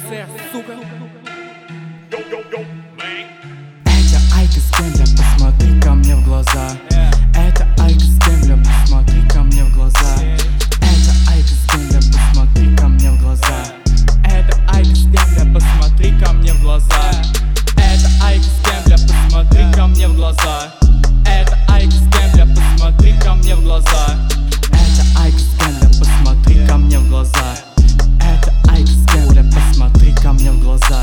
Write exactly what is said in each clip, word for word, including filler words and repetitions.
эс, сука. Это Айка с Кемля, посмотри ко мне в глаза. Это Айка с Кемля, посмотри ко мне в глаза. Это Айка с Кемля, посмотри ко мне в глаза. Это Айка с Кемля, посмотри ко мне в глаза. Это Айка с Кемля, посмотри ко мне в глаза. Это Айка с Кемля, посмотри ко мне в глаза. Это Айка с Кемля, посмотри ко мне в глаза. Это Айка с Кемля, посмотри ко мне в глаза.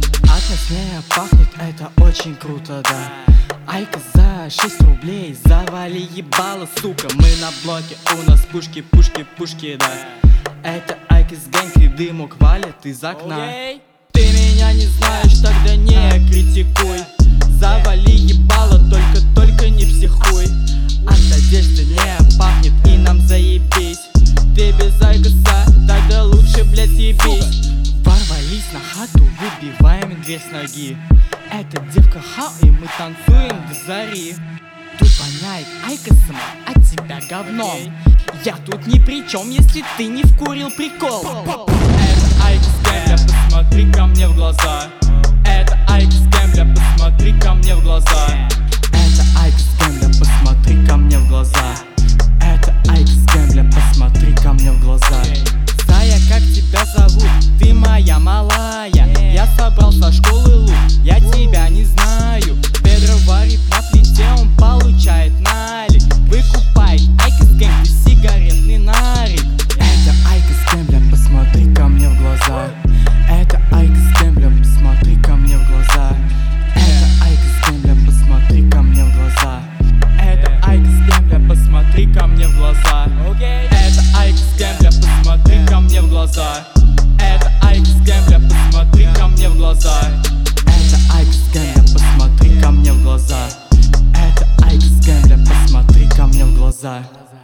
От нее пахнет, это очень круто, да. Айка за шесть рублей, завали ебало, сука. Мы на блоке, у нас пушки, пушки, пушки, да. Это Айка с гэнг, дымок валит из окна. Okay. Ты меня не знаешь, тогда не критикуй. Завали ебало, только, только не психуй. От одежды не пахнет и нам заебись. Ты без айкоса, тогда лучше, блядь, ебись. Ворвались на хату, выбиваем дверь с ноги. Эта девка хау, и мы танцуем до зари. Тут воняет айкосом, от тебя говном. Я тут ни при чем, если ты не вкурил прикол. Это Айка с Кемля, посмотри ко мне в глаза. Это Айка с Кемля, посмотри ко мне в глаза. Это Айка с Кемля, посмотри ко мне в глаза. Это Айка с Кемля, посмотри ко мне в глаза. Зая, как тебя зовут? Ты моя малая. Я собрал со школы лук, я тебя не знаю. Педро варит на плите, он получает налик. Выкупает Айка с Кемля, сигаретный нарик. Это Айка с Кемля, посмотри ко мне в глаза. Это Айка с Кемля, посмотри ко мне в глаза. Это Айка с Кемля, посмотри ко мне в глаза. Это Айка с Кемля, посмотри ко мне в глаза. Okay. Это Айка с Кемля, посмотри ко мне в глаза. Это Айка с Кемля, посмотри ко мне в глаза. Это Айка с Кемля, посмотри ко мне в глаза. Это Айка с Кемля, посмотри ко мне в глаза.